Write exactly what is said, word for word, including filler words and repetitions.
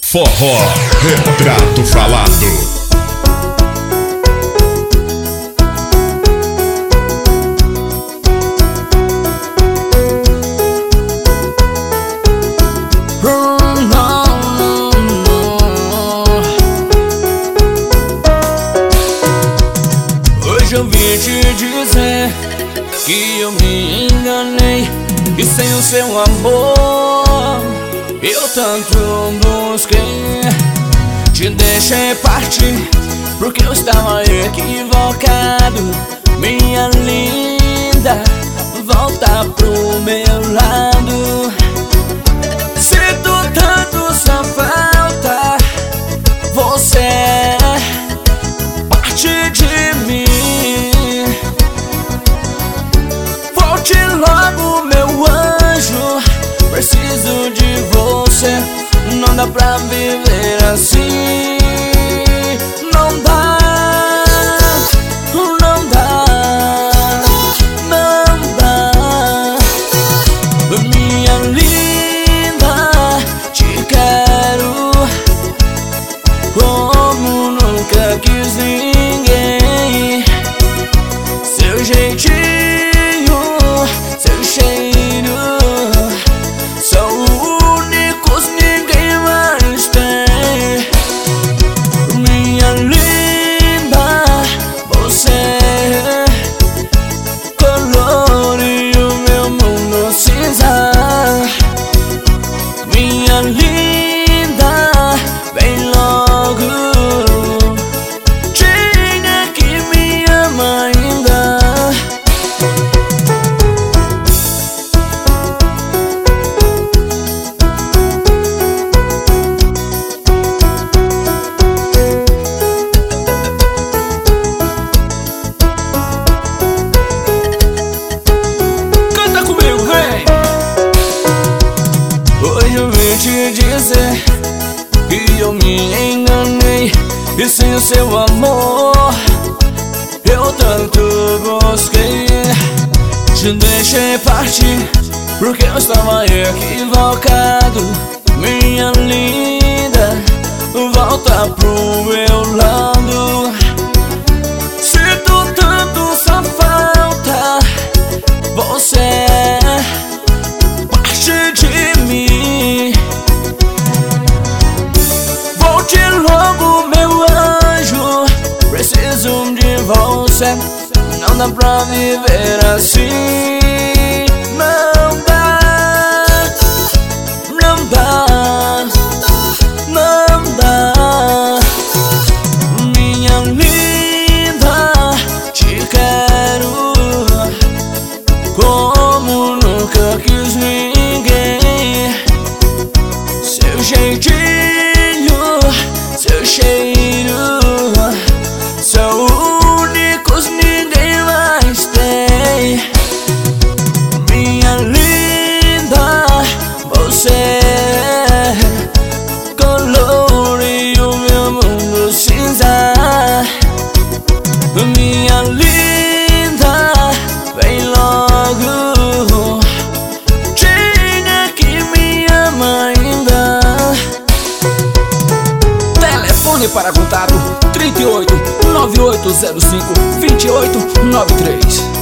Forró, retrato falado. Hoje eu vim te dizer que eu me enganei, e sem o seu amor eu tanto busquei. Te deixei partir porque eu estava equivocado. Minha linda, volta pro meu lado. Sinto tanto sua falta, você é parte de mim. Volte logo, meu anjo, preciso de você. Não dá pra viver assim. Não dá, não dá, não dá. Minha linda, te quero como nunca quis ninguém. Seu jeitinho, seu cheiro são únicos, ninguém mais tem. Minha linda, você coloreou meu mundo cinza. Minha linda, vem logo, diga que me ama ainda. Canta comigo, vem! Hoje eu vim te dizer que eu me enganei, e sem o seu amor eu tanto busquei. Te deixei partir porque eu estava equivocado. Minha linda, volta pro meu lado. Sinto tanto sua falta, você é parte de mim. Volte logo, meu anjo, preciso de você. Não dá pra viver assim. Não dá, não dá, não dá. Minha linda, te quero como nunca quis ninguém. Seu jeitinho, seu cheiro são únicos, ninguém mais tem. Minha linda, você coloreou meu mundo cinza. Minha linda, vem logo, diga que me ama ainda. Telefone para contato trinta e oito, nove oito zero cinco, vinte e oito noventa e três.